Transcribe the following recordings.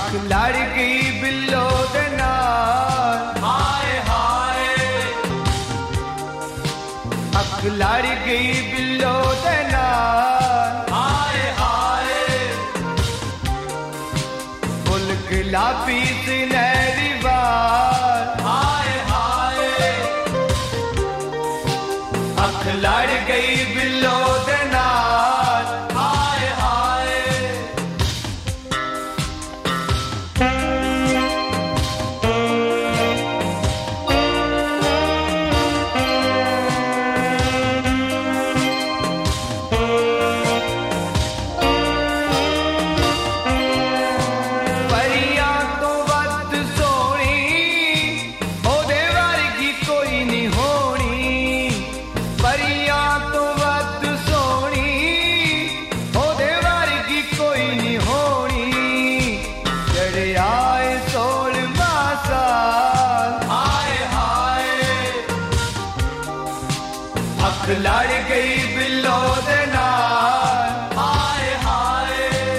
अख लड़ गई बिल्लो दे नाल, हाय हाय अख लड़ गई बिल्लो दे नाल, हाय हाय फुल गुलाबी सुनहरी वाल, हाय हाय अख लड़ गई बिल्लो दे नाल, हाय हाय परियां तो वध सोहनी ओदे वर्गी कोई नहीं होनी, परियां तो वध सोहनी ओदे वर्गी कोई नहीं होनी, चढ़िया ए 16वां साल, हाय हाय अख लड़ गई बिल्लो दे नाल, हाय हाय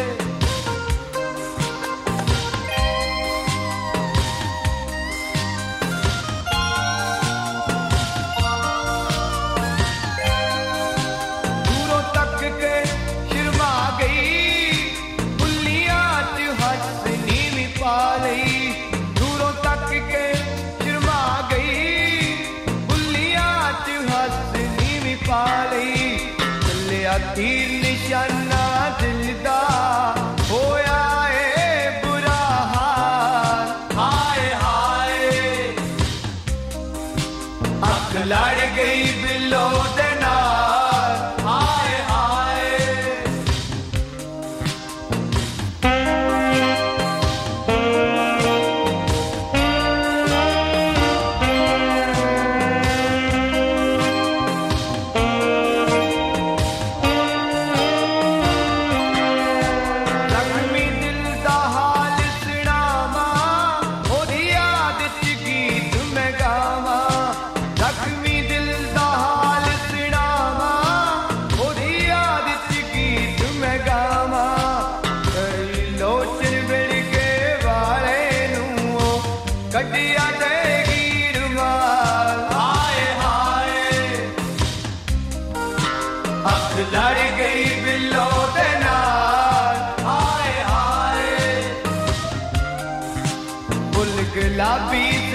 दूरों तक के शर्मा गई, बुल्लियां च हंसनी भी पा लई, दूरों तक के शर्मा गई, बुल्लियां च हंसनी भी पा लई, चलिया तीर निशाना दिल दा होया ए बुरा हाल, हाय हाय अख लड़ गई बिल्लो दे नाल, हाय हाय ਜ਼ਖਮੀ ਦਿਲ ਦਾ ਹਾਲ ਸੁਣਾਵਾਂ, ਉਹਦੀ ਯਾਦ 'ਚ ਗੀਤ ਮੈਂ ਗਾਵਾਂ, ਜ਼ਖਮੀ ਦਿਲ ਦਾ ਹਾਲ ਸੁਣਾਵਾਂ, ਉਹਦੀ ਯਾਦ 'ਚ ਗੀਤ ਮੈਂ ਗਾਵਾਂ, ਕਈ ਲੋਚਨ ਵਿੜ ਕੇ ਵਾਲੇ ਨੂੰ ਉਹ ਕੱਢਿਆ ਦੇਗੀ ਰੁਮਾਲ, हाय हाय ਅੱਖ ਲੜ ਗਈ ਬਿੱਲੋ ਦੇ ਨਾਲ, हाय हाय फुल गुलाबी